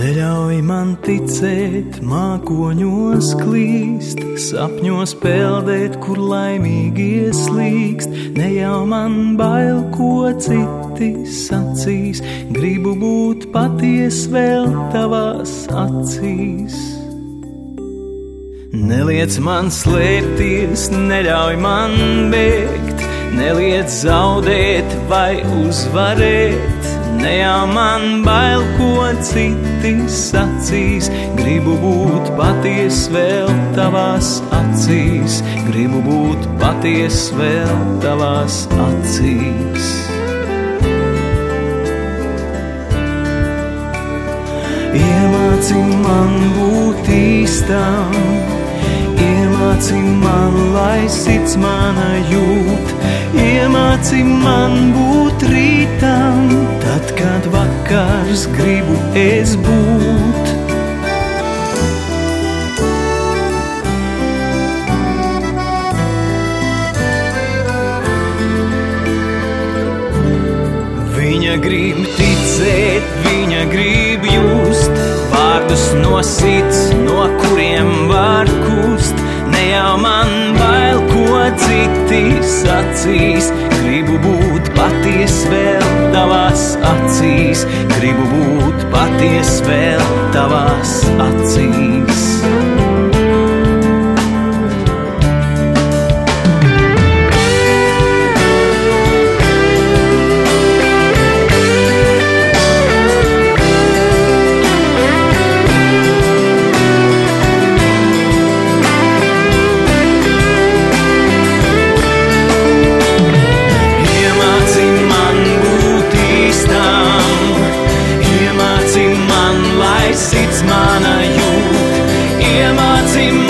Neļauj man ticēt, mākoņos klīst, sapņos peldēt, kur laimīgi ieslīkst. Ne jau man bail, ko citi sacīs, gribu būt paties vēl tavās acīs. Neliec man slēpties, neļauj man bēgt, neliec zaudēt vai uzvarēt. Ne jau man bail, ko citi sacīs, gribu būt paties vēl tavās acīs, gribu būt paties vēl tavās acīs. Iemāci man būt īstam, iemāci man, lai sirds mana jūt, iemāci man būt rītam, tad, kad vakars gribu es būt. Viņa grib ticēt, viņa grib just, vārdus no sirds, no kuriem var kust. Ne jau man bail, ko citi sacīs, gribu būt paties vēl tavās acīs, gribu būt paties vēl tavās acīs. Sirds mana jūt, iemāci